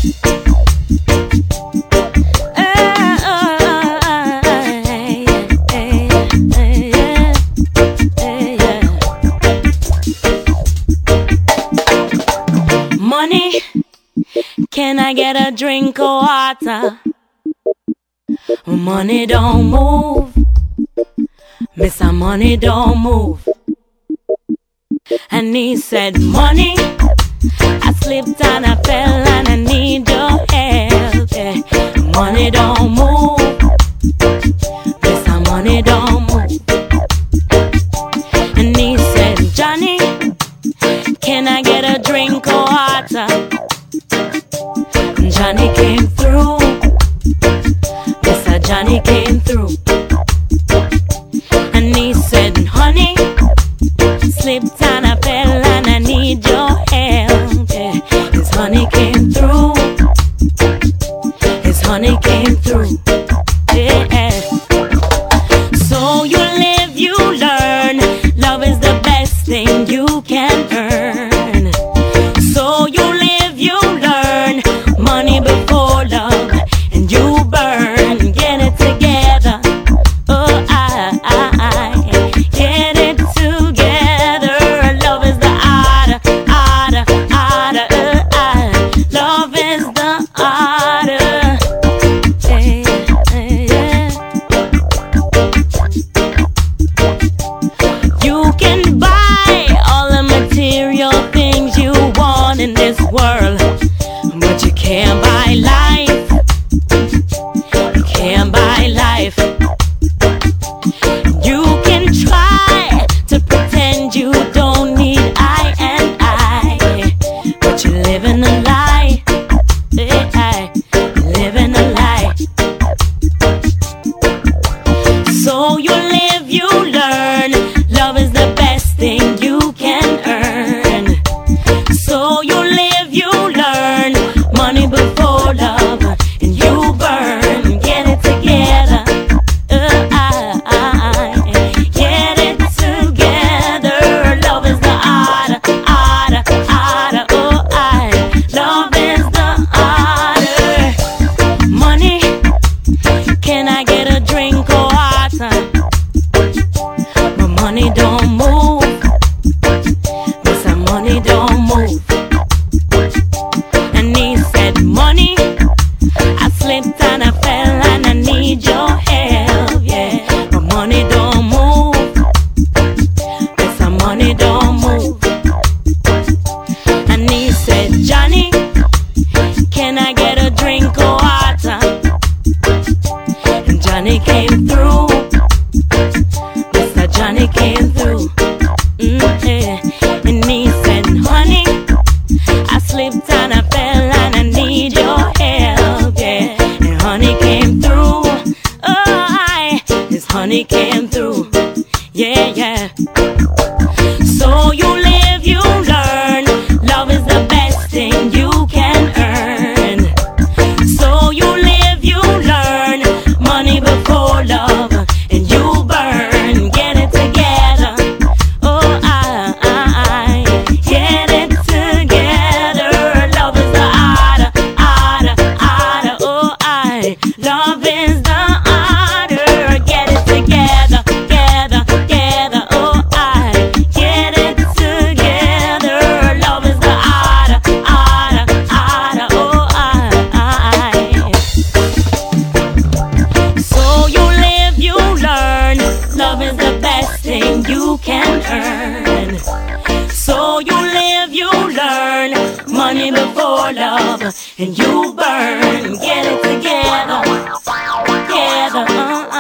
Money, can I get a drink of water? Money don't move, Mr. Money don't move. And he said, money, I slipped and I fell and I need your help. Yeah. Money don't move, Mr. Money don't move. And he said, Johnny, can I get a drink of water? Johnny came through, Mr. Johnny came through. And he said, honey, slipped and I fell and I need your help. Yeah. His honey came through, his honey came through. Yeah. So you live, you learn, love is the best thing you can earn. So you live, you learn, money before love, and you burn. Get it together, oh I get it together. Love is the order, love is the order. Yeah. You can buy all the material things you want in this world, but you can't buy life. You can't buy life. You can try to pretend you don't need I and I, but you're living a lie. Yeah, living a lie. So you live, you learn, love is the best thing you can earn. So you live, you learn, money before love, and you burn. Get it together, get it together. Love is the order, oh love is the order. Money, can I get a drink of water? But money don't move, Mr. Money don't move. And he said, money, I slipped and I fell and I need your help. Yeah, but money don't move, Mr. Money don't move. And he said, Johnny, can I get a drink of water? And Johnny came through, Mr. Johnny came through. Yeah. And he said, honey, I slipped and I fell and I need your help. Yeah. And honey came through, his honey came through. Yeah, yeah. So you live, you learn, love is the best thing you can earn. So you live, you learn, money before love, and you burn. Get it together, oh get it together. Love is the order, oh love is the order. Get it together, together, oh get it together. Love is the order, oh So you live, you learn, love is the best thing you can earn. So you live, you learn, money before love, and you burn. Get it together, together,